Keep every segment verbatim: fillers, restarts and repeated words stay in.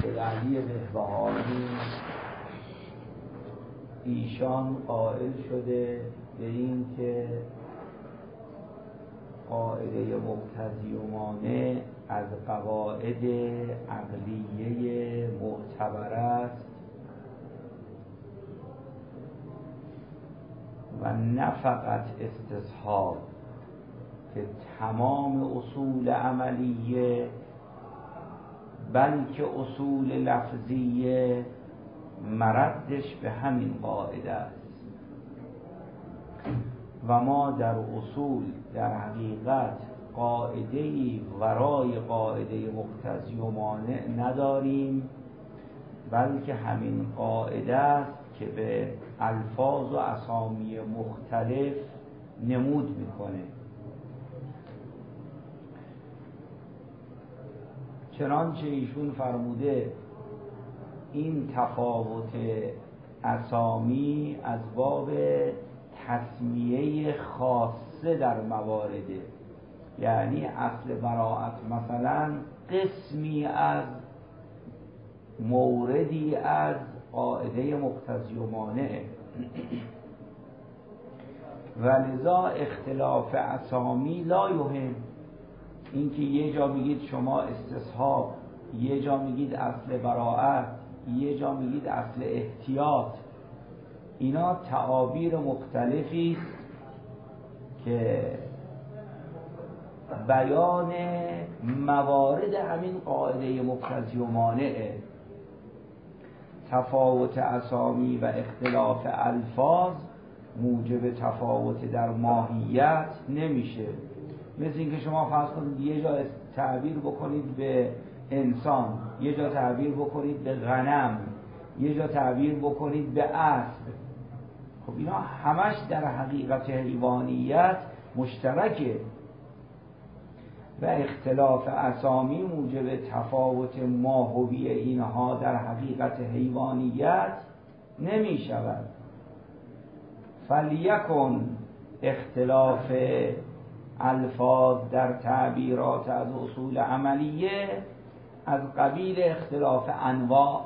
سید علی بهبهانی ایشان قائل شده به این که قاعده مقتضی و مانع از قواعد عقلیه معتبر است و نه فقط استصحاب که تمام اصول عملیه بلکه اصول لفظیه مردش به همین قاعده است و ما در اصول در حقیقت قاعده‌ای ورای قاعده مقتضی و مانع نداریم، بلکه همین قاعده است که به الفاظ و اسامی مختلف نمود میکنه. چنانچه ایشون فرموده این تفاوت اسامی از باب تسمیه خاصه در موارده، یعنی اصل براءت مثلا قسمی از موردی از قاعده مقتضی و مانع و لذا اختلاف اسامی لا یهم. اینکه یه جا میگید شما استصحاب، یه جا میگید اصل براءت، یه جا میگید اصل احتیاط، اینا تعابیر مختلفی است که بیان موارد همین قاعده مقتضی و مانعه. تفاوت اسامی و اختلاف الفاظ موجب تفاوت در ماهیت نمیشه. مثل اینکه شما فرض کنید یه جا تعبیر بکنید به انسان، یه جا تعبیر بکنید به غنم، یه جا تعبیر بکنید به اسب. خب اینا همش در حقیقت حیوانیت مشترکه و اختلاف اسامی موجب تفاوت ماهوی اینها در حقیقت حیوانیت نمی شود. فلیکن اختلاف الفاظ در تعبیرات از اصول عملیه از قبیل اختلاف انواع.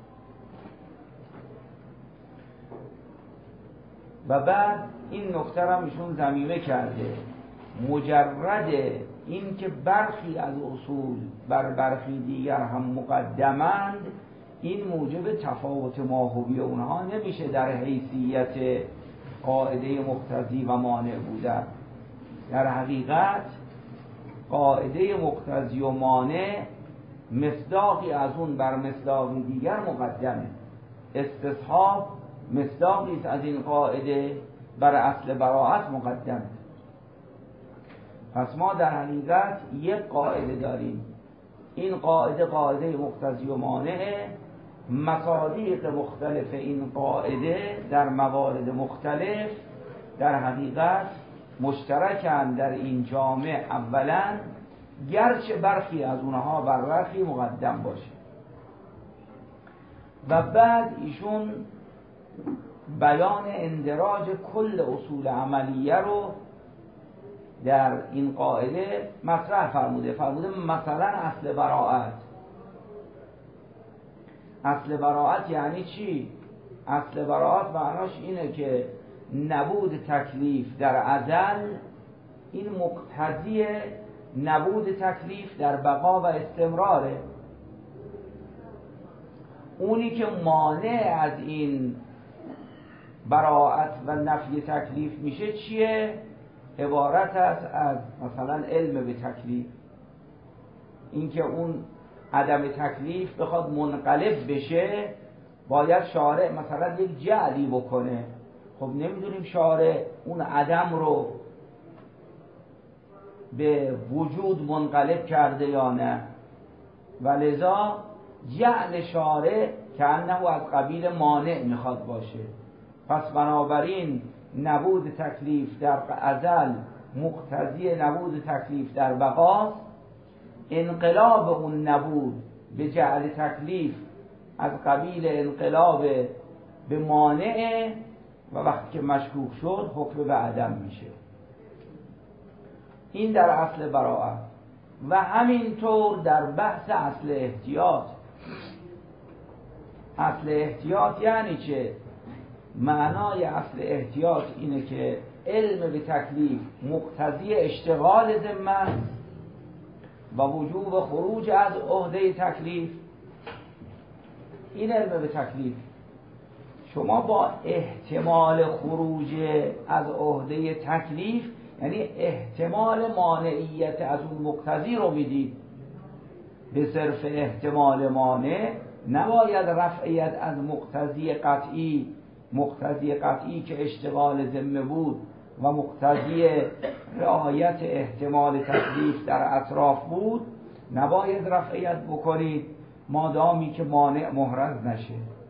و بعد این نکته را ایشون ضمیمه کرده، مجرد این که برخی از اصول بر برخی دیگر هم مقدمند این موجب تفاوت ماهوی اونها نمیشه در حیثیت قاعده مقتضی و مانع بودن. در حقیقت قاعده مقتضی و مانع مصداقی از اون بر مصداقی دیگر مقدمه. استصحاب مصداقی است از این قاعده بر اصل براءت مقدمه. پس ما در حقیقت یک قاعده داریم، این قاعده قاعده مقتضی و مانع، مصادیق مختلف این قاعده در موارد مختلف در حقیقت مشترکن در این جامع. اولا گرچه برخی از اونها بر برخی مقدم باشه و بعد ایشون بیان اندراج کل اصول عملیه رو در این قاعده مطرح فرموده. فرموده مثلا اصل براءت. اصل براءت یعنی چی؟ اصل براءت معناش اینه که نبود تکلیف در ازل این مقتضی نبود تکلیف در بقا و استمراره. اونی که مانع از این براءت و نفی تکلیف میشه چیه؟ عبارت است از مثلا علم به تکلیف. اینکه اون عدم تکلیف بخواد منقلب بشه باید شارع مثلا یک جعلی بکنه. خب نمیدونیم شارع اون عدم رو به وجود منقلب کرده یا نه، و لذا جعل شارع که انه از قبیل مانع میخواد باشه. پس بنابراین نبود تکلیف در ازل مقتضی نبود تکلیف در بقاست. انقلاب اون نبود به جعل تکلیف از قبیل انقلاب به مانع و وقتی که مشکوک شد حکم به عدم میشه. این در اصل براءت. و همینطور در بحث اصل احتیاط اصل احتیاط یعنی چه؟ معنای اصل احتیاط اینه که علم به تکلیف مقتضی اشتغال ذمه و وجوب خروج از عهده تکلیف. این علم به تکلیف شما با احتمال خروج از عهده تکلیف، یعنی احتمال مانعیت از اون مقتضی رو میدید. به صرف احتمال مانع نباید رفعیت از مقتضی قطعی، مقتضی قطعی که اشتغال ذمه بود و مقتضی رعایت احتمال تکلیف در اطراف بود، نباید رفعیت بکنید مادامی که مانع محرز نشه.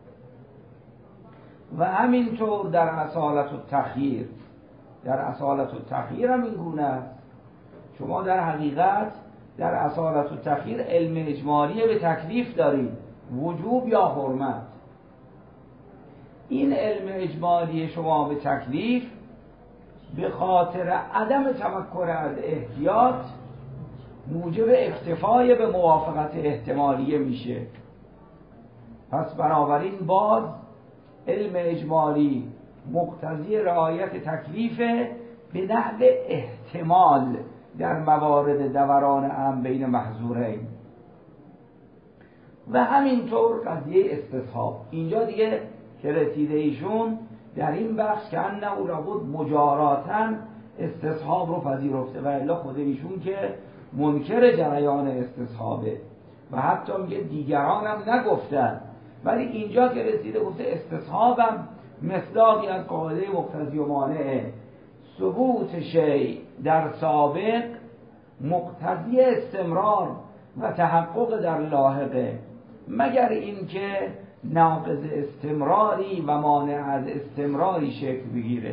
و همینطور در اصالت التخییر، در اصالت التخییر هم این گونه است. شما در حقیقت در اصالت التخییر علم اجمالی به تکلیف دارید، وجوب یا حرمت. این علم اجمالی شما به تکلیف به خاطر عدم تمکن از احتیاط موجب اکتفای به موافقت احتمالیه میشه. پس بنابراین باز علم اجمالی مقتضی رعایت تکلیفه به نحو احتمال در موارد دوران امر بین محظورین. و همینطور قضیه استصحاب. اینجا دیگه که رسیده ایشون در این بخش که انه لابد مجاراتاً استصحاب رو پذیرفته و الا خود ایشون که منکر جریان استصحابه و حتی میگه دیگران هم نگفتن، ولی اینجا که رسیده گفته استصحابم مصداقی از قاعده مقتضی و مانع. ثبوت شیء در سابق مقتضی استمرار و تحقق در لاحقه، مگر اینکه ناقض استمراری و مانع از استمراری شکل بگیره.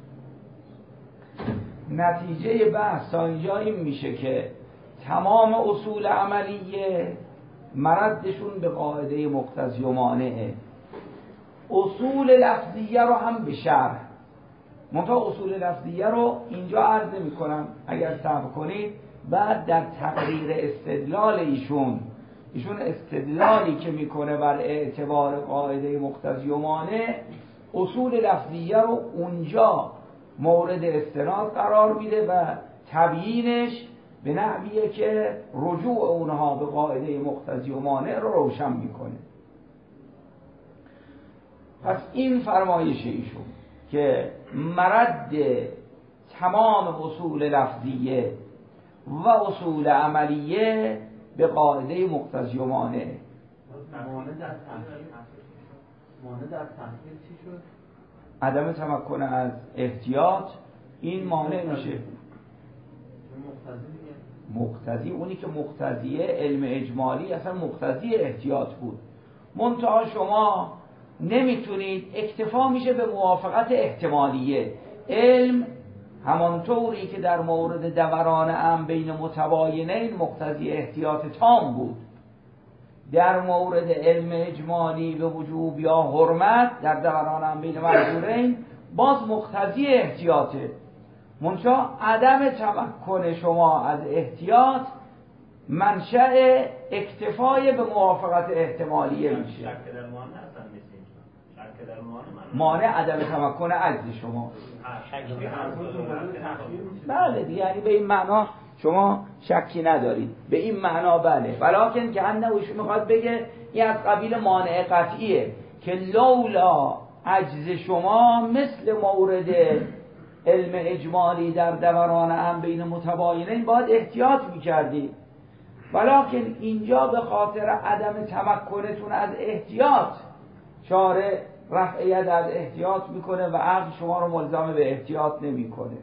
نتیجه بحث تا اینجا این میشه که تمام اصول عملیه مردشون به قاعده مقتضی و مانعه. اصول لفظیه رو هم به شرح، منتها اصول لفظیه رو اینجا عرض نمی کنم، اگر صبر کنید بعد در تقریر استدلال ایشون ایشون استدلالی که میکنه بر اعتبار قاعده مقتضی و مانع، اصول لفظیه رو اونجا مورد استناد قرار میده و تبیینش به نحویه که رجوع اونها به قاعده مقتضی و مانع رو روشن میکنه. پس این فرمایش ایشون که مرد تمام اصول لفظیه و اصول عملیه به قاعده مقتضی و مانع. مانع در تحقیق مانع در تحقیق چی شد؟ عدم تمکن از احتیاط. این مانع میشه. مقتضی اونی که مقتضیه علم اجمالی اصلا مقتضی احتیاط بود، منتها شما نمیتونید، اکتفا میشه به موافقت احتمالیه. علم همانطوری که در مورد دوران امر بین متباینین مقتضی احتیاط تام بود، در مورد علم اجمالی به وجوب یا حرمت در دوران امر بین محظورین باز مقتضی احتیاطه، منتها عدم تمکن شما از احتیاط منشأ اکتفای به موافقت احتمالیه میشه. شک در مانع اصلا نیستیم. شک در مانع مانع عدم تمکن عجز شما. شک بله دیگه، یعنی به این معنا شما شکی ندارید، به این معنا بله. ولیکن که انه ایشون میخواد بگه این از قبیل مانع قطعیه که لولا عجز شما مثل مورد علم اجمالی در دوران امر بین متباینین باید احتیاط میکردید، ولیکن اینجا به خاطر عدم تمکنتون از احتیاط شارع رفع ید از احتیاط میکنه و عقل شما رو ملزم به احتیاط نمیکنه.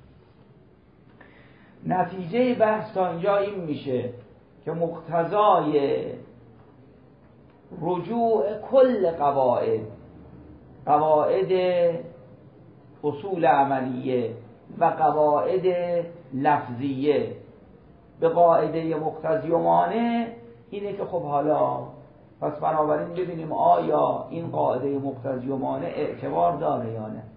نتیجه بحث تا اینجا این میشه که مقتضای رجوع کل قواعد قواعد اصول عملیه و قواعد لفظیه به قاعده مقتضی و مانع اینه که خب حالا پس بنابراین ببینیم آیا این قاعده مقتضی و مانع اعتبار داره یا نه.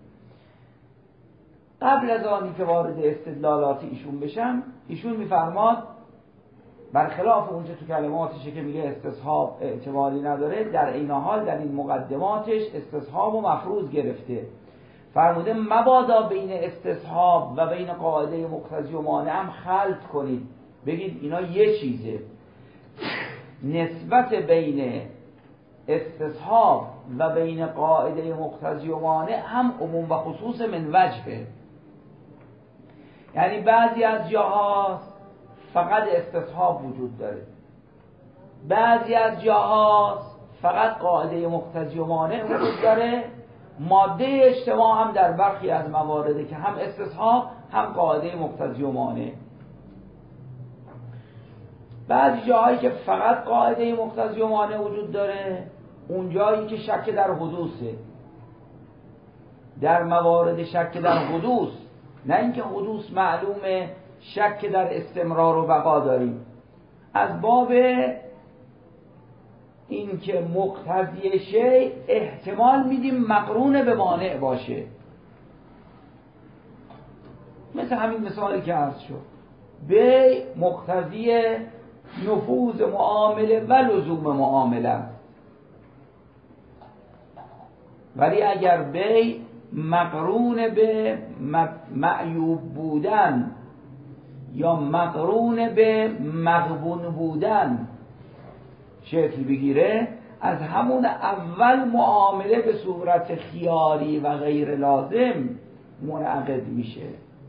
قبل از آنی که وارد استدلالات ایشون بشم، ایشون میفرماد برخلاف اونجا تو کلماتشه که میگه استصحاب احتمالی نداره، در این حال در این مقدماتش استصحاب و مفروض گرفته. فرموده مبادا بین استصحاب و بین قاعده مقتضی و مانع هم خلط کنید، بگید اینا یه چیزه. نسبت بین استصحاب و بین قاعده مقتضی و مانع هم عموم و خصوص من وجهه. یعنی بعضی از جاها فقط استصحاب وجود داره، بعضی از جاها فقط قاعده مقتضی و مانع وجود داره. ماده اجتماع هم در برخی از موارده که هم استصحاب هم قاعده مقتضی و مانع. بعضی جاهایی که فقط قاعده مقتضی و مانع وجود داره، اون جایی که شک در حدوثه. در موارد شک در حدوث، نه اینکه حدوث معلومه، شک در استمرار و بقا داریم، از باب این که مقتضی شیء احتمال میدیم مقرون به مانع باشه. مثل همین مثالی که عرض شد، بی مقتضی نفوذ معامله و لزوم معامله است، ولی اگر بی مقرون به معیوب بودن یا مقرون به مغبون بودن شکل بگیره، از همون اول معامله به صورت خیاری و غیر لازم منعقد میشه.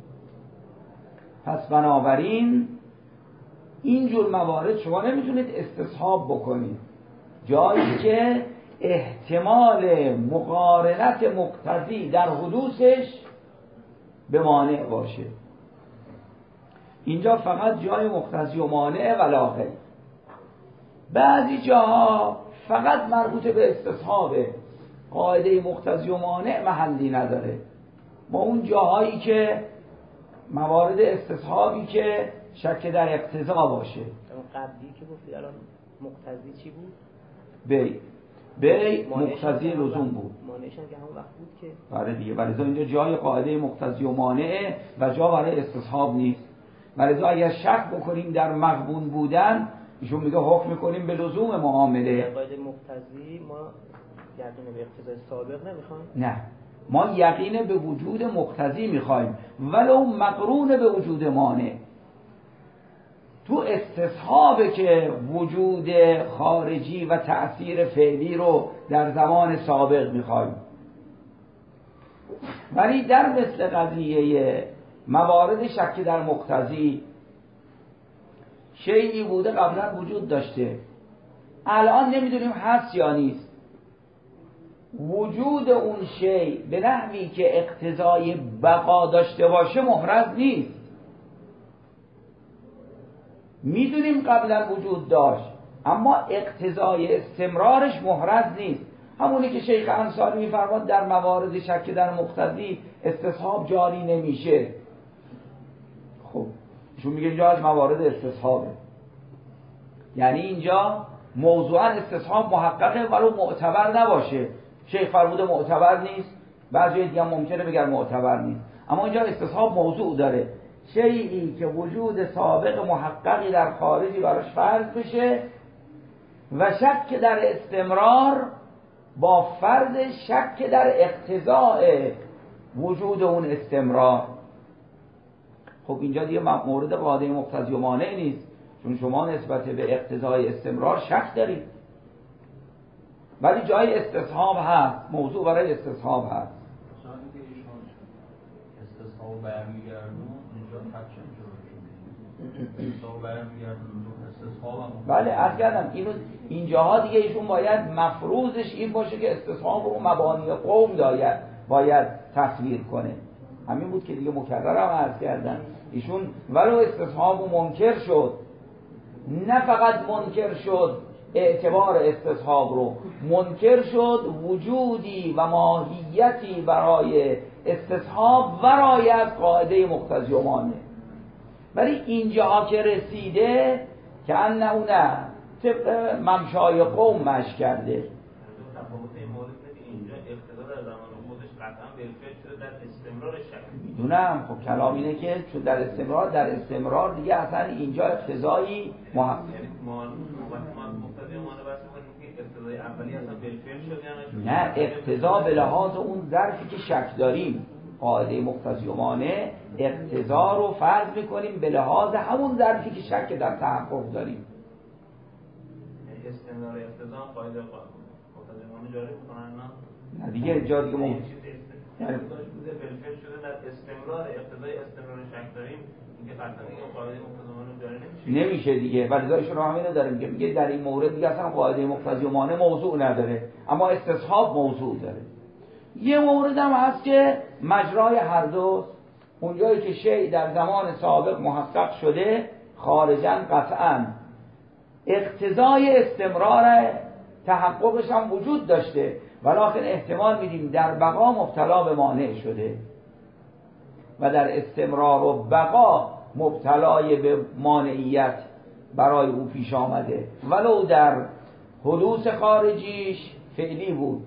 پس بنابراین اینجور موارد شما نمیتونید استصحاب بکنید، جایی که احتمال مقارنت مقتضی در حدوثش به مانع باشه. اینجا فقط جای مقتضی و مانع ولا غیر. بعضی جاها فقط مربوط به استصحابه، قاعده مقتضی و مانع محلی نداره. ما اون جاهایی که موارد استصحابی که شک در اقتضا باشه. قبلی که گفتی الان مقتضی چی بود؟ بی بی مقتضی لزوم بود. مانعش هم که همون وقت بود که برای دیگه، برای اینجا جای قاعده مقتضی و مانع و جا برای استصحاب نیست. برای اگر شک بکنیم در مغبون بودن، ایشون میگه حکم میکنیم به لزوم معامله. قاعده مقتضی ما یقین به اقتضای سابق نمیخوایم؟ نه، ما یقین به وجود مقتضی میخوایم ولو مقرون به وجود مانع. تو استصحابه که وجود خارجی و تأثیر فعلی رو در زمان سابق میخوایم، ولی در مثل قضیه موارد شک در مقتضی شیئی بوده قبلا وجود داشته، الان نمیدونیم هست یا نیست. وجود اون شیء به نحوی که اقتضای بقا داشته باشه محرز نیست. میدونیم قبلا وجود داشت اما اقتضای استمرارش محرز نیست. همونی که شیخ انصاری میفرماد در موارد شک در مقتضی استصحاب جاری نمیشه. خب چون میگه اینجا از موارد استصحابه، یعنی اینجا موضوعا استصحاب محققه ولو معتبر نباشه. شیخ فرموده معتبر نیست، بعضی دیگه ممکنه بگن معتبر نیست، اما اینجا استصحاب موضوع داره، شیئی که وجود سابق محققی در خارجی براش فرض بشه و شک در استمرار با فرض شک در اقتضاء وجود اون استمرار. خب اینجا دیگه مورد قاعده مقتضی و مانع نیست، چون شما نسبت به اقتضای استمرار شک دارید، ولی جای استصحاب هست، موضوع برای استصحاب هست. شاید که ایشون استصحاب برمیگردون اینجا تکشن شده، استصحاب برمیگردون استصحاب هم بله عرض کردم اینو اینجاها دیگه ایشون باید مفروضش این باشه که استصحاب رو مبانی قوم داید باید تصویر کنه. همین بود که دیگه مکررم عرض کردم، ایشون ولو استصحاب و منکر شد، نه فقط منکر شد اعتبار استصحاب رو، منکر شد وجودی و ماهیتی برای استصحاب ورای از قاعده مقتضی و مانع. ولی اینجا که رسیده که انه نه طبق ممشای قوم مش کرده. تفاوت این مورد اینجا اقتضا در زمان خودش قطعا بالفعل شده در استمرار شک. میدونم. خب کلام اینه که چون در استمرار در استمرار دیگه اصلا اینجا اقتضایی محقق یعنی ما ما مقتضی مانع بس می‌کنیم که اقتضای اولی اصلا بالفعل شد یا نه، اقتضا به لحاظ اون ظرفی که شک داریم. قاعده مقتضی و مانع اقتضا رو فرض میکنیم به لحاظ همون ظرفی که شک در تحقق داریم. یعنی استمرار اقتضا قاعده مقتضی و مانع جاری می‌کنن نه؟ نه دیگه جا دیگه ممکن یعنی بوده بالفعل شده در استمرار اقتضای استمرار شک داریم، اینکه قطعا این قاعده مقتضی و مانع جاری نمیشه. نمیشه دیگه. ولی داشتون همین رو داریم که میگه در این مورد دیگه اصلا قاعده مقتضی و مانع موضوع نداره، اما استصحاب موضوع داره. یه مورد هم هست که مجرای هر دو، اونجایی که شیء در زمان سابق محقق شده خارجاً قطعاً اقتضای استمرار تحققش هم وجود داشته، ولکن احتمال میدیم در بقا مبتلا به مانع شده و در استمرار و بقا مبتلای به مانعیت برای او پیش آمده، ولو در حدوث خارجیش فعلی بود،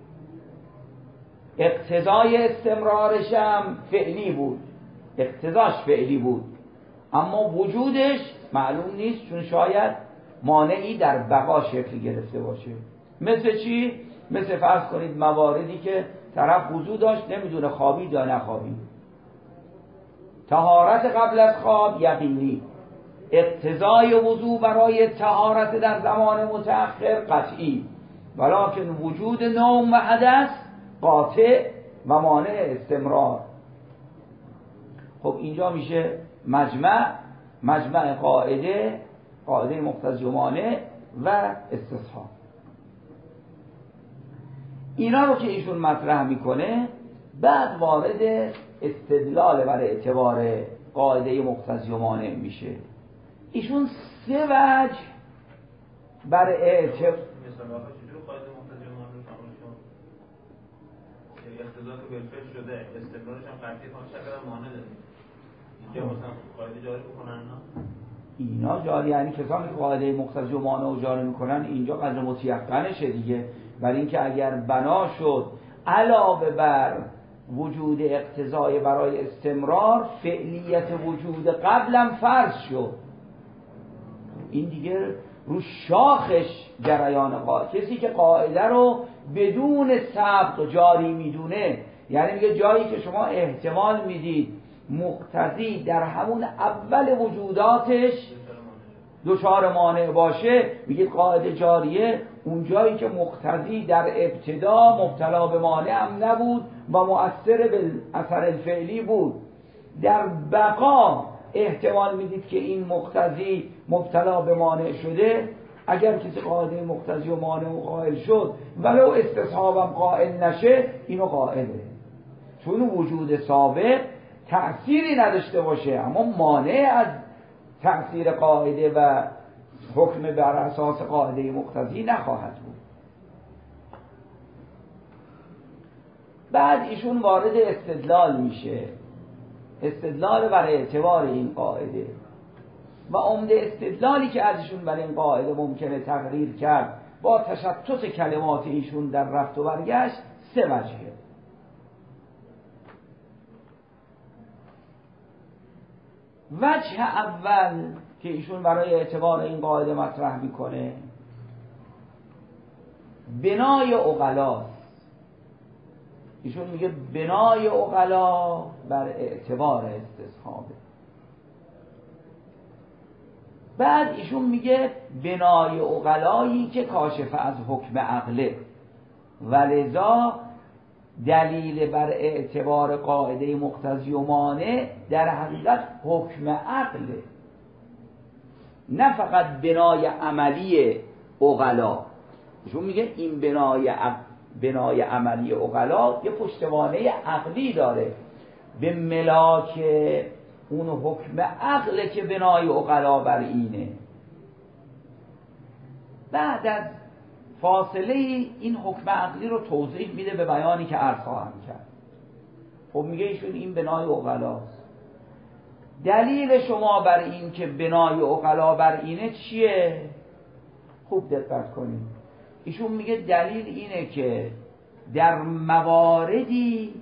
اقتضای استمرارش هم فعلی بود، اقتضاش فعلی بود، اما وجودش معلوم نیست، چون شاید مانعی در بقا شکل گرفته باشه. مثل چی؟ مثل فرض کنید مواردی که طرف وضو داشت نمیدونه خوابید یا نخوابید. طهارت قبل از خواب یقینی، اقتضای وضو برای طهارت در زمان متأخر قطعی، ولکن وجود نوم و حدث قاطع و مانع استمرار. خب اینجا میشه مجمع مجمع قاعده قاعده مقتضی و مانع و استصحاب. اینا رو که ایشون مطرح میکنه بعد وارد استدلال بر اعتبار قاعده مقتضی و مانع میشه. ایشون سه وجه بر اعتبار مثلا آقا چجور قاعده مقتضی و مانع رو شامل شد؟ یعنی اقتضا که بالفعل شده استمرارش هم قطعی کنه شکل مانع داره. اینجا مثلا قاعده جاری بکنن نه؟ اینا جاری، یعنی کسانی که قاعده مقتضی و مانع رو جاری میکنن اینجا قدر متیقنشه دیگه، برای اینکه اگر بنا شد علاوه بر وجود اقتضای برای استمرار فعلیت وجود قبلم فرض شد، این دیگه رو شاخش جریان قاعده. کسی که قاعده رو بدون سبق جاری میدونه، یعنی میگه جایی که شما احتمال میدید مقتضی در همون اول وجوداتش دچار مانع باشه، میگه قاعده جاریه. اون جایی که مقتضی در ابتدا مبتلا به مانع هم نبود و مؤثر به اثر الفعلی بود، در بقا احتمال میدید که این مقتضی مبتلا به مانع شده. اگر کسی قاعده مقتضی و مانع و قائل شد ولو استصحابم قائل نشه، اینو قائله، چون وجود سابق تأثیری نداشته باشه، اما مانع از تأثیر قاعده و حکم بر اساس قاعده مقتضی نخواهد بود. بعد ایشون وارد استدلال میشه، استدلال بر اعتبار این قاعده و عمده استدلالی که ازشون بر این قاعده ممکنه تقریر کرد با تشتت کلمات ایشون در رفت و برگشت سه وجهه. وجه اول که ایشون برای اعتبار این قاعده مطرح میکنه بنای عقلاست. ایشون میگه بنای عقلا بر اعتبار استصحابه. بعد ایشون میگه بنای عقلایی که کاشف از حکم عقله و لذا دلیل بر اعتبار قاعده مقتضی و مانع در حقیقت حکم عقله، نه فقط بنای عملی عقلا. ایشون میگه این بنای عق... بنای عملی عقلا یه پشتوانه عقلی داره، به ملاک اون حکم عقله که بنای عقلا بر اینه. بعد از فاصله این حکم عقلی رو توضیح میده به بیانی که عرض خواهم کرد. خب میگه ایشون این بنای عقلاست. دلیل شما بر این که بنای عقلا بر اینه چیه؟ خوب دقت کنید. ایشون میگه دلیل اینه که در مواردی،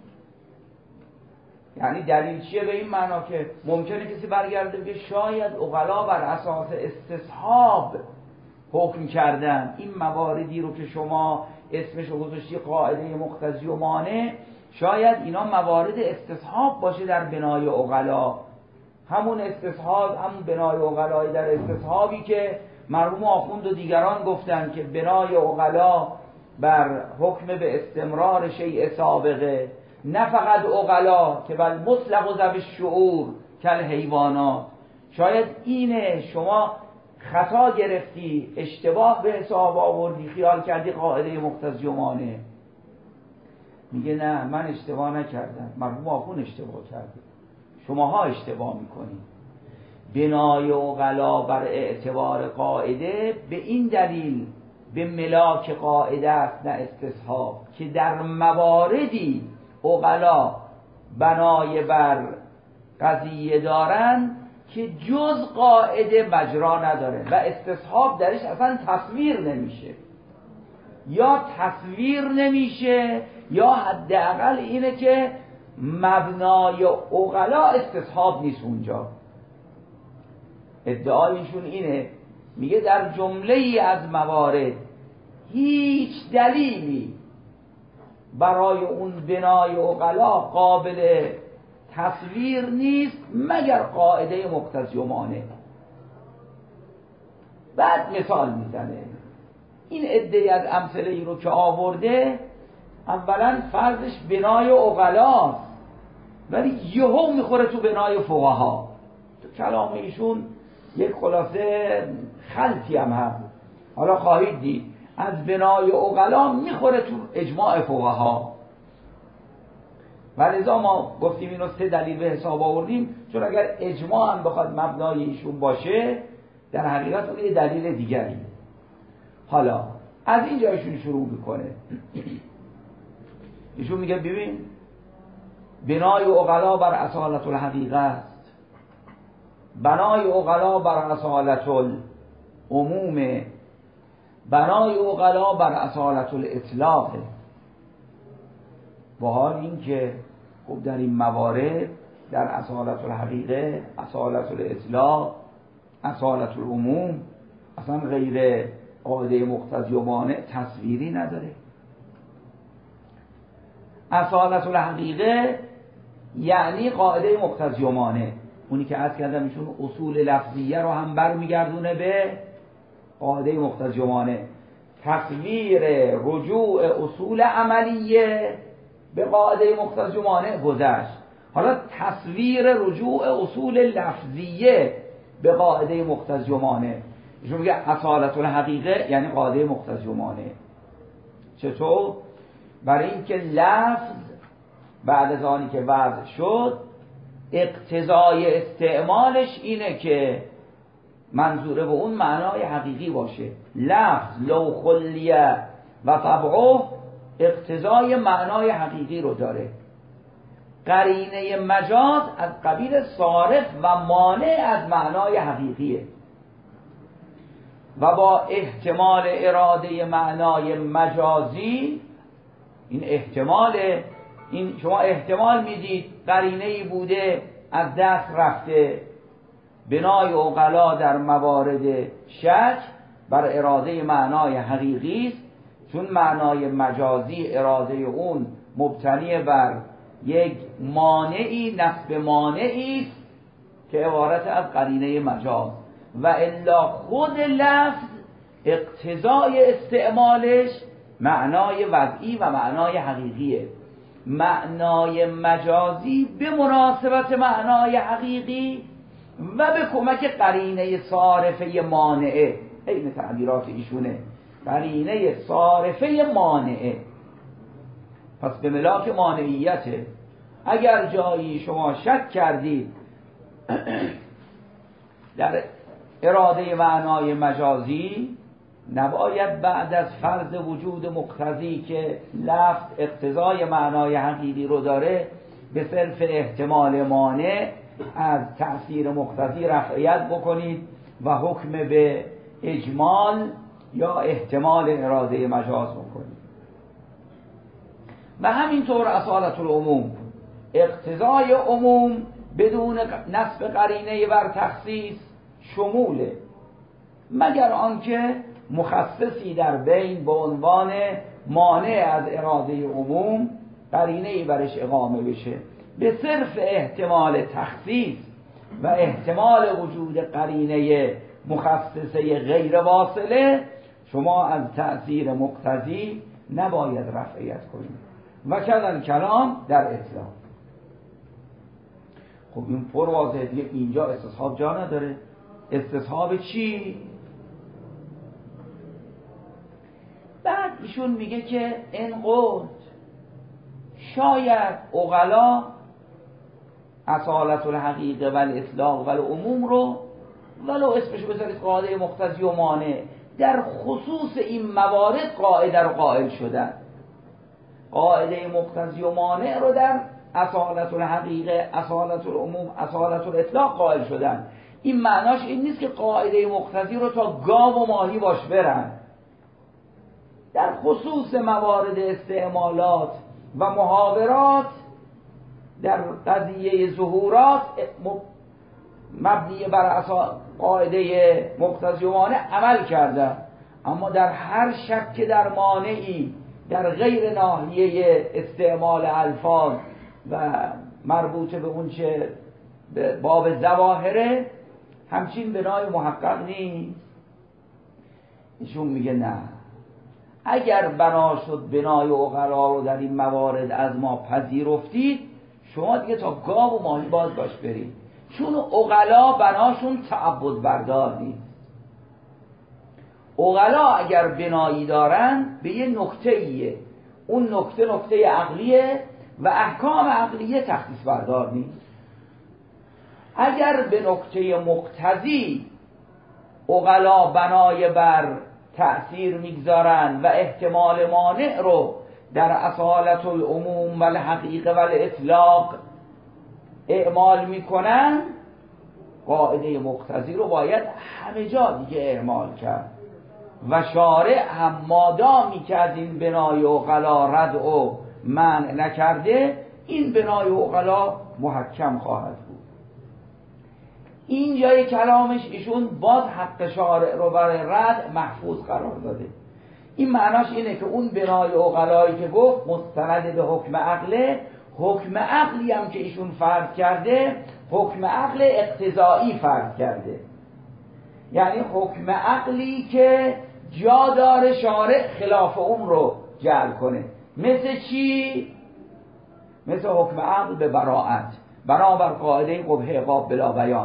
یعنی دلیل چیه به این معنا که ممکنه کسی برگرده بگه شاید عقلا بر اساس استصحاب حکم کردن، این مواردی رو که شما اسمشو گذاشتی قاعده مقتضی و مانع، شاید اینا موارد استصحاب باشه در بنای عقلا، همون استصحاب، همون بنای عقلای در استصحابی که مرحوم آخوند و دیگران گفتن که بنای عقلا بر حکم به استمرار شیء سابقه، نه فقط عقلا که بل مطلق و ذوی الشعور کل حیوانات. شاید اینه شما خطا گرفتی، اشتباه به حساب آوردی، خیال کردی قاعده مقتضی و مانع. میگه نه، من اشتباه نکردم، مرحوم آخوند اشتباه کرده، شماها اشتباه میکنید. بنای عقلا بر اعتبار قاعده به این دلیل به ملاک قاعده است نه استصحاب، که در مواردی عقلا بنای بر قضیه دارن که جز قاعده مجرا نداره و استصحاب درش اصلا تصویر نمیشه، یا تصویر نمیشه یا حداقل اینه که مبنای عقلا استصحاب نیست اونجا. ادعایشون اینه، میگه در جمله ای از موارد هیچ دلیلی برای اون بنای عقلا قابل تصویر نیست مگر قاعده مقتضی و مانع. بعد مثال میزنه، این عده از امثله ای رو که آورده اولا فرضش بنای عقلاست، ولی یهو میخوره تو بنای فقها. تو کلام ایشون یک خلاصه خلطی هم هست، حالا خواهید دید از بنای عقلا میخوره تو اجماع فقها. ولذا ما گفتیم اینو سه دلیل به حساب آوردیم، چون اگر اجماع هم بخواد مبنای ایشون باشه در حقیقت اون یه دلیل دیگری. حالا از این جایشون شروع میکنه. ایشون میگه ببین بنای عقلا بر اصالت الحقیقه است، بنای عقلا بر اصالت العموم، بنای عقلا بر اصالت الاطلاق. با حال این که خب در این موارد در اصالت الحقیقه، اصالت الاطلاق، اصالت العموم اصلا غیر قاعده مقتضی و مانع تصویری نداره. اصالت الحقیقه یعنی قاعده مقتضی و مانع، اونی که عرض کردم ایشون اصول لفظیه رو هم برمیگردونه به قاعده مقتضی و مانع. تصویر رجوع اصول عملیه به قاعده مقتضی و مانع گذشت، حالا تصویر رجوع اصول لفظیه به قاعده مقتضی و مانع. ایشون میگه اصالت الحقیقه یعنی قاعده مقتضی و مانع. چطور؟ برای اینکه لفظ بعد از آنی که وضع شد اقتضای استعمالش اینه که منظوره به اون معنای حقیقی باشه. لفظ لو خلیه و طبعه اقتضای معنای حقیقی رو داره. قرینه مجاز از قبیل صارف و مانع از معنای حقیقیه و با احتمال اراده معنای مجازی، این احتمال، این شما احتمال میدید قرینه‌ای بوده از دست رفته. بنای عقلا در موارد شک بر اراده معنای حقیقی است، چون معنای مجازی اراده اون مبتنی بر یک مانعی، نسب مانعی است که عبارت از قرینه مجاز، و الا خود لفظ اقتضای استعمالش معنای وضعی و معنای حقیقیه. معنای مجازی به مناسبت معنای حقیقی و به کمک قرینه صارفه مانعه، این تعبیرات ایشونه، قرینه صارفه مانعه. پس به ملاک مانعیته. اگر جایی شما شک کردید در اراده معنای مجازی، نباید بعد از فرض وجود مقتضی که لفظ اقتضای معنای حقیقی رو داره به صرف احتمال مانع از تأثیر مقتضی رفعیت بکنید و حکم به اجمال یا احتمال اراده مجاز بکنید. و همینطور اصالت العموم، اقتضای عموم بدون نسب قرینه بر تخصیص شموله، مگر آنکه مخصصی در بین به عنوان مانع از اراده عموم قرینه‌ای برش اقامه بشه. به صرف احتمال تخصیص و احتمال وجود قرینه مخصصه غیر واصله شما از تأثیر مقتضی نباید رفعیت کنید. و کذا کلام در اطلاق. خب این پر واضحه دیگه، اینجا استصحاب جا نداره. استصحاب چی؟ بعد ایشون میگه که این قول شاید عقلا اصالت الحقیقه و الاطلاق و العموم رو ولو اسمشو بذارید قاعده مقتضی و مانع در خصوص این موارد قاعده رو قائل شدن. قاعده مقتضی و مانع رو در اصالت الحقیقه، اصالت العموم، اصالت الاطلاق قائل شدن. این معناش این نیست که قاعده مقتضی رو تا گاو و ماهی باش برن. در خصوص موارد استعمالات و محاورات در قضیه ظهورات مبنی بر قاعده مقتضی و مانع عمل کردن، اما در هر شک در مانعی در غیر ناحیه استعمال الفاظ و مربوط به اون چه باب ظواهره همچین بنای محقق نیست. ایشون میگه نه، اگر بنا شد بنای عقلا رو در این موارد از ما پذیرفتید، شما دیگه تا گاو و ماهی باز باش برید، چون عقلا بناشون تعبد بردار نیست. عقلا اگر بنایی دارن به یه نکته ایه، اون نکته نکته عقلیه و احکام عقلیه تخصیص بردار نیست. اگر به نکته مقتضی عقلا بنای بر تأثیر میگذارن و احتمال مانع رو در اصالت العموم و الحقیقه و الاطلاق اعمال میکنن، قاعده مقتضی رو باید همه جا دیگه اعمال کرد و شارع هم مادامی که از این بنای عقلا رد و منع نکرده، این بنای عقلا محکم خواهد بود. این جای کلامش ایشون باز حق شارع رو برای رد محفوظ قرار داده. این معناش اینه که اون بنای عقلایی که گفت مستند به حکم عقله، حکم عقلی هم که ایشون فرض کرده حکم عقل اقتضایی فرض کرده، یعنی حکم عقلی که جا داره شارع خلاف اون رو جعل کنه. مثل چی؟ مثل حکم عقل به براءت، بنابر قاعده قبح عقاب بلا بیان،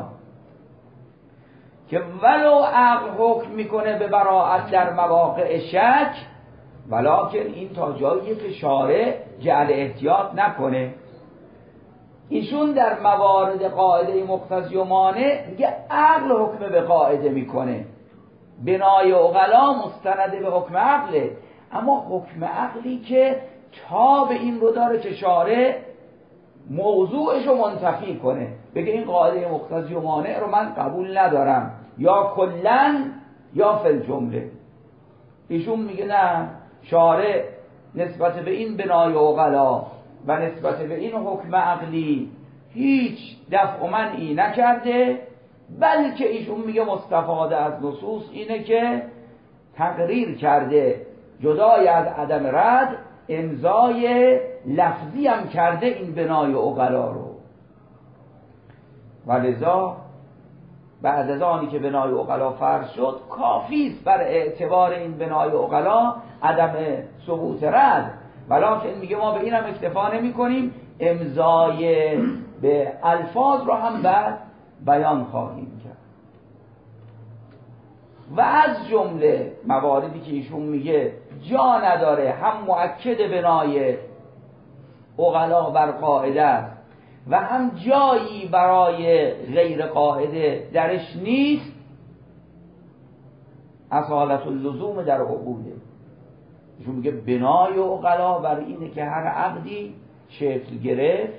که ولو عقل حکم میکنه به براءت در مواقع شک، ولکن این تا جاییه که شارع جعل احتیاط نکنه. ایشون در موارد قاعده مقتضی و مانع میگه عقل حکم به قاعده میکنه، بنای عقلا مستند به حکم عقله، اما حکم عقلی که تا به این رو داره که شارع موضوعش رو منتفی کنه، بگه این قاعده مقتضی و مانع رو من قبول ندارم، یا کلن یا فی الجمله. ایشون میگه نه، شارع نسبت به این بنای عقلا و نسبت به این حکم عقلی هیچ دفع و منعی نکرده، بلکه ایشون میگه مستفاده از نصوص اینه که تقریر کرده جدای از عدم رد امضای لفظی هم کرده این بنای عقلا رو، و لذا بعد از آنی که بنای عقلا فرض شد کافی است بر اعتبار این بنای عقلا عدم ثبوت رد، ولکن میگه ما به این هم اکتفا نمی کنیم، امضای به الفاظ رو هم بعد بیان خواهیم کرد. و از جمله مواردی که ایشون میگه جا نداره، هم مؤکد بنای عقلا بر قاعده است و هم جایی برای غیر قاعده درش نیست، اصالت اللزوم در عقوده. ایشون میگه بنای عقلا بر اینه که هر عقدی شکل گرفت،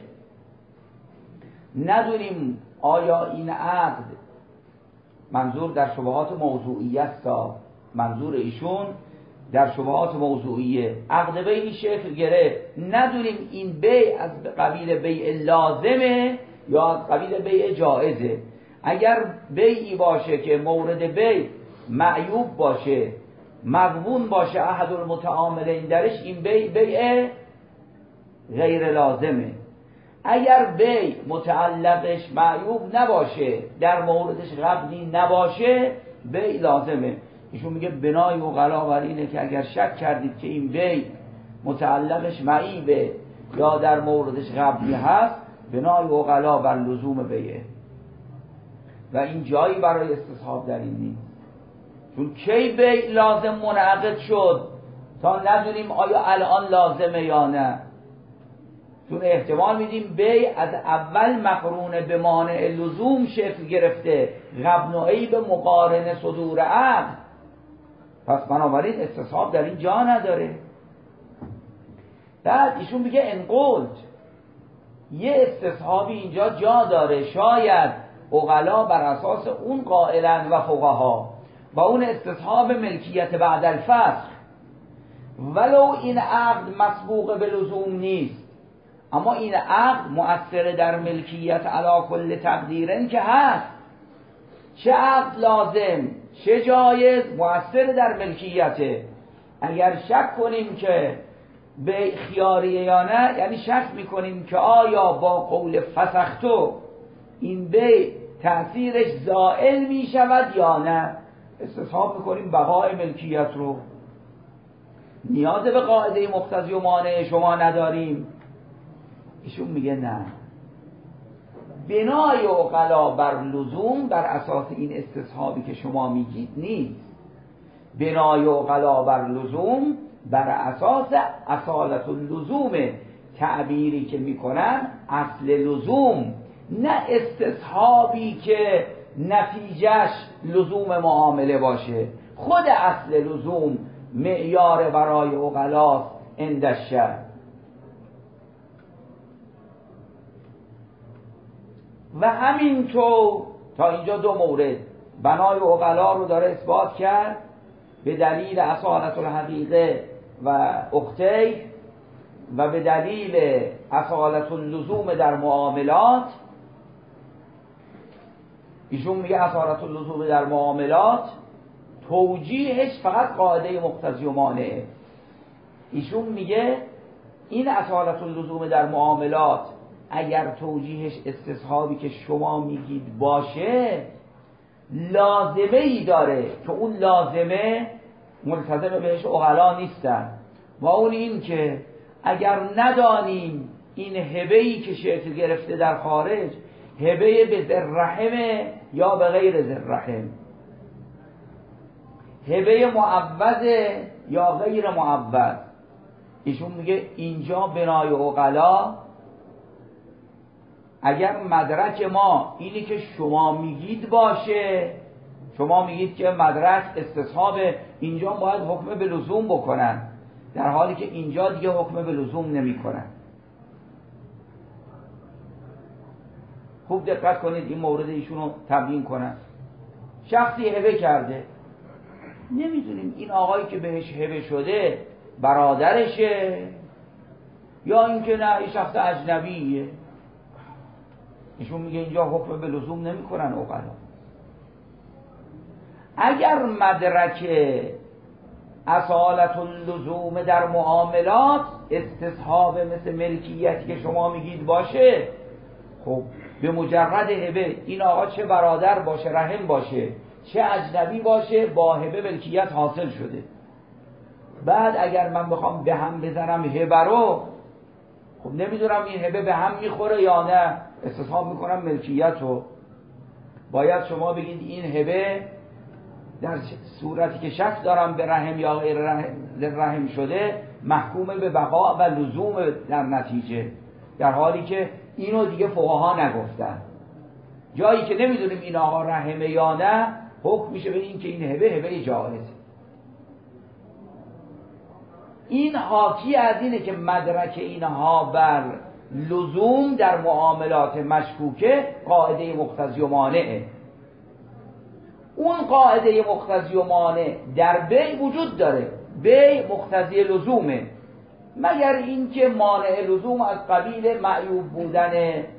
ندونیم آیا این عقد منظور در شبهات موضوعیت است، منظور ایشون در شبهات موضوعیه عقد بیعی شکل گرفت، ندونیم این بیع از قبیل بیع لازمه یا از قبیل بیع جائزه. اگر بیعی باشه که مورد بیع معیوب باشه، مغبون باشه احد المتعاملین درش، این بیع بیع غیر لازمه. اگر بیع متعلقش معیوب نباشه، در موردش غبنی نباشه، بیع لازمه. ایشون میگه بنای عقلا بر اینه که اگر شک کردید که این بیع متعلقش معیبه یا در موردش غبنی هست، بنای عقلا بر لزوم بیعه و این جایی برای استصحاب در این نیست. چون کی بیع لازم منعقد شد تا ندونیم آیا الان لازمه یا نه. چون احتمال میدیم بیع از اول مقرون به مانع لزوم شکل گرفته، غبن و عیب مقارن صدور عقد، پس بنابراین استصحاب در این جا نداره. بعد ایشون میگه انقلت یه استصحابی اینجا جا داره، شاید عقلا بر اساس اون قائلن و فقها و اون استصحاب ملکیت بعد الفسخ، ولو این عقد مسبوق به لزوم نیست، اما این عقد مؤثر در ملکیت علی کل تقدیرن که هست. چه عقد لازم چه جایز مؤثر در ملکیته. اگر شک کنیم که به خیاریه یا نه، یعنی شک میکنیم که آیا با قول فسختو این بیع تأثیرش زائل میشود یا نه، استصحاب میکنیم بقای ملکیت رو. نیاز به قاعده مقتضی و مانع شما نداریم. ایشون میگه نه، بنای عقلا بر لزوم بر اساس این استصحابی که شما میگید نیست. بنای عقلا بر لزوم بر اساس اصالت اللزوم، تعبیری که میکنن اصل لزوم، نه استصحابی که نتیجهش لزوم معامله باشه. خود اصل لزوم معیار برای عقلاست عند الشرع. و همینطور تا اینجا دو مورد بنای عقلا رو داره اثبات کرد به دلیل اصالت الحقیقه و اختی و به دلیل اصالت اللزوم در معاملات. ایشون میگه اصالت اللزوم در معاملات توجیهش فقط قاعده مقتضی و مانعه. ایشون میگه این اصالت اللزوم در معاملات اگر توجیهش استصحابی که شما میگید باشه، لازمه ای داره که اون لازمه ملتزم بهش عقلا نیستن، و اون این که اگر ندانیم این هبه‌ای که شکل گرفته در خارج هبه به ذررحمه یا به غیر ذررحم، هبه معوضه یا غیر معوض. ایشون میگه اینجا بنای عقلا اگر مدرک ما اینی که شما میگید باشه، شما میگید که مدرک استصحاب اینجا باید حکم به لزوم بکنن، در حالی که اینجا دیگه حکم به لزوم نمی کنن. خوب دقت کنید این مورد ایشون رو تبیین کنن. شخصی هبه کرده، نمیدونیم این آقایی که بهش هبه شده برادرشه یا اینکه نه این شخص اجنبیه. ایشون میگه اینجا حکم به لزوم نمی کنن عقلا. اگر مدرک اصالت اللزوم در معاملات استصحاب مثل ملکیتی که شما میگید باشه، خب به مجرد هبه این آقا چه برادر باشه رحم باشه چه اجنبی باشه با هبه ملکیت حاصل شده. بعد اگر من بخوام به هم بزنم هبه رو، خب نمیدونم این هبه به هم میخوره یا نه، استصحاب میکنم ملکیت رو. باید شما بگید این هبه در صورتی که شک دارم به رحم یا غیر رحم شده محکوم به بقا و لزوم در نتیجه، در حالی که اینو دیگه فقها نگفتن. جایی که نمیدونیم این آقا رحمه یا نه، حکم میشه به این که این هبه هبه جائزه. این حاکی از اینه که مدرک اینها بر لزوم در معاملات مشکوکه قاعده مقتضی و مانعه. اون قاعده مقتضی و مانع در بیع وجود داره، بیع مقتضی لزومه، مگر اینکه مانع لزوم از قبیل معیوب بودن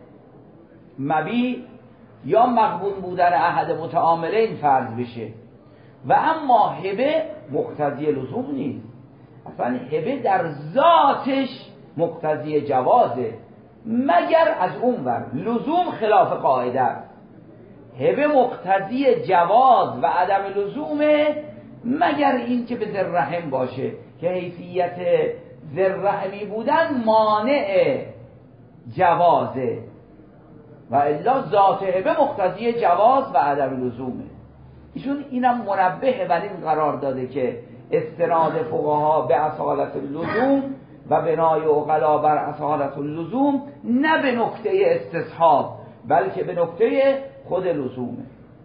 مبیع یا مغبون بودن احد متعاملین فرض بشه. و اما هبه مقتضی لزوم نیست، اصلا هبه در ذاتش مقتضی جوازه، مگر از اون ور لزوم خلاف قاعده است. هبه مقتضی جواز و عدم لزومه، مگر این که به ذررحم باشه که حیثیت ذررحمی بودن مانع جوازه، و الا ذات هبه مقتضی جواز و عدم لزومه. ایشون اینم منبه بر این قرار داده که استناد فقها به اصالت اللزوم و بنای عقلا بر اصالت اللزوم نه به نکته استصحاب بلکه به نکته خود لزومه.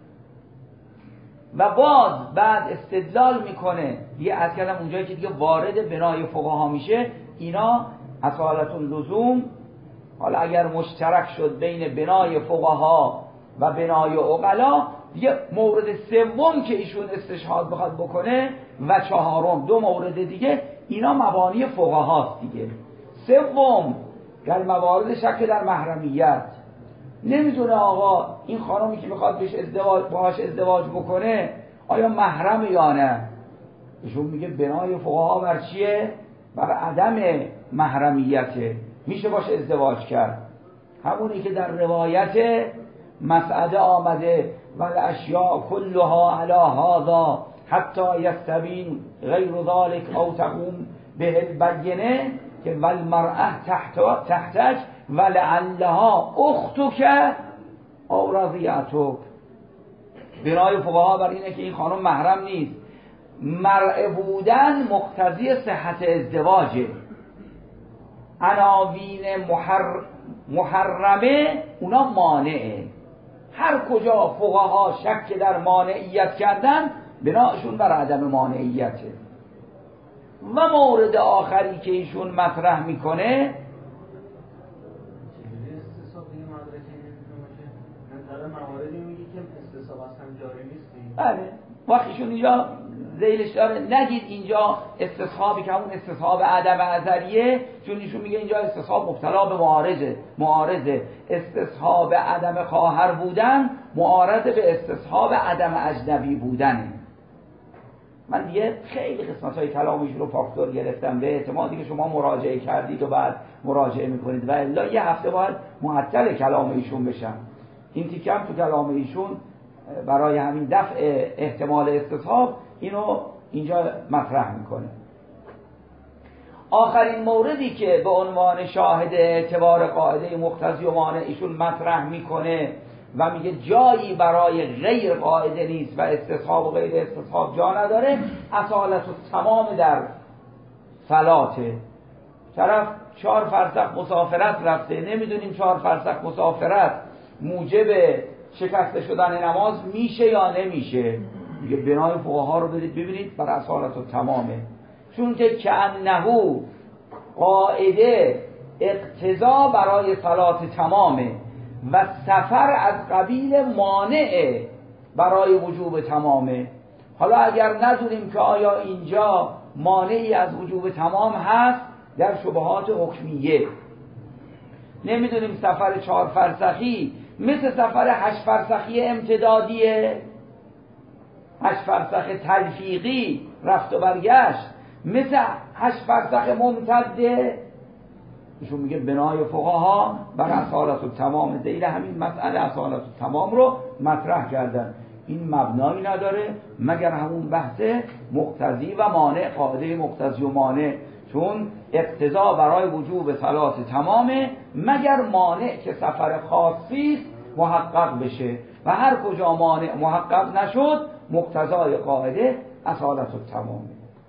و باز بعد استدلال میکنه دیگه، از کلم اونجایی که دیگه وارد بنای فقها میشه، اینا اصالت اللزوم حالا اگر مشترک شد بین بنای فقها و بنای عقلا، دیگه مورد سوم که ایشون استشهاد بخواد بکنه و چهارم دو مورد دیگه، اینا مبانی فقهاست دیگه. سوم در موارد شک در محرمیت، نمیدونه آقا این خانمی که میخواد بهش ازدواج باهاش ازدواج بکنه آیا محرم یا نه. ایشون میگه بنای فقها بر چیه؟ بر عدم محرمیته، میشه باش ازدواج کرد. همونی که در روایت مسعده آمده والاشیاء کلها علی هذا حتی یستبین غیر ذلك او تقوم به البینه، که والمرأه تحت تحتج ولعلها اختک او رضیعتک. بنای فقها بر اینه که این خانم محرم نیست، مرء بودن مقتضی صحت ازدواجه. عناوین محر... محرمه اونا مانعه. هر کجا فقها شک در مانعیت کردن، بناشون بر عدم مانعیته. و مورد آخری که ایشون مطرح میکنه مواردی میگه که استصحاب اصلا جاری نیستی. بله، وقتیشون اینجا ذیلش داره نگید اینجا استصحابی که همون استصحاب عدم ازلیه، چون ایشون میگه اینجا استصحاب مبتلا به معارضه معارضه استصحاب عدم خواهر بودن معارضه به استصحاب عدم اجنبی بودنه. من دیگه خیلی قسمت های کلامش رو فاکتور گرفتم به اعتمادی که شما مراجعه کردید و بعد مراجعه میکنید، و الا یه هفته باید معطل کلام ایشون بشم. این تیکم تو کلام ایشون برای همین دفع احتمال استصحاب اینو اینجا مطرح میکنه. آخرین موردی که به عنوان شاهد اعتبار قاعده مقتضی و مانع ایشون مطرح میکنه و میگه جایی برای غیر قاعده نیست و استصحاب و غیر استصحاب جا نداره، اصالت و تمام در صلاته. طرف چهار فرسخ مسافرت رفته، نمیدونیم چهار فرسخ مسافرت موجب شکسته شدن نماز میشه یا نمیشه. میگه بنای فقها رو برید ببینید بر اصالت و تمامه، چون که کأنه قاعده اقتضا برای صلات تمامه و سفر از قبیل مانع برای وجوب تمامه. حالا اگر ندونیم که آیا اینجا مانعی از وجوب تمام هست در شبهات حکمیه، نمیدونیم سفر چهار فرسخی مثل سفر هشت فرسخی امتدادیه، هشت فرسخ تلفیقی رفت و برگشت مثل هشت فرسخ ممتده. ایشون میگه بنای فقها بر اصالت و تمام، ذیل همین مسئله اصالت و تمام رو مطرح کردن. این مبنایی نداره مگر همون بحث مقتضی و مانع، قاعده مقتضی و مانع، چون اقتضا برای وجوب صلات تمامه مگر مانع که سفر خاصی محقق بشه، و هر کجا مانع محقق نشد مقتضای قاعده اصالت و تمامه.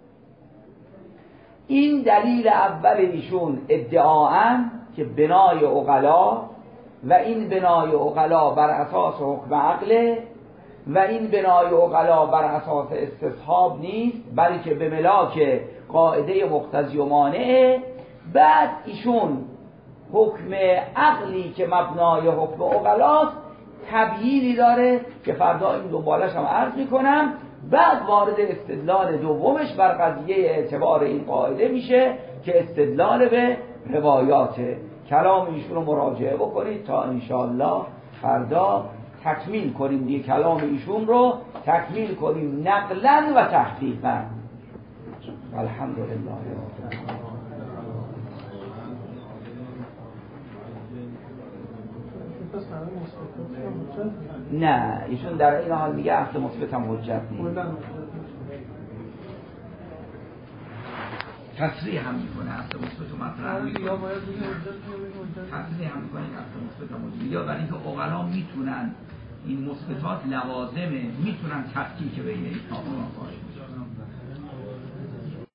این دلیل اول ایشون ادعااً که بنای عقلا، و این بنای عقلا بر اساس حکم عقله، و این بنای عقلا بر اساس استصحاب نیست بلکه به ملاک قاعده مقتضی و مانعه. بعد ایشون حکم عقلی که مبنای حکم عقلاست تبیینی داره که فردا این دنبالش هم عرض میکنم. بعد وارد استدلال دومش بر قضیه اعتبار این قاعده میشه که استدلال به روایاته. کلام ایشون رو مراجعه بکنید تا انشاءالله فردا تکمیل کنیم دیگه کلام ایشون رو تکمیل کنیم نقلا و تحقیقا. الحمدلله. نه ایشون در این حال میگه اصل مثبت هم حجت نیست. تصریح هم میکنه اصل مثبت رو مطرح میکنه، تصریح هم میکنه اصل مثبت هم حجت. یا برای اینکه عقلا میتونن این مثبتات لوازمه، میتونن تفکیک بین این آقا باشه.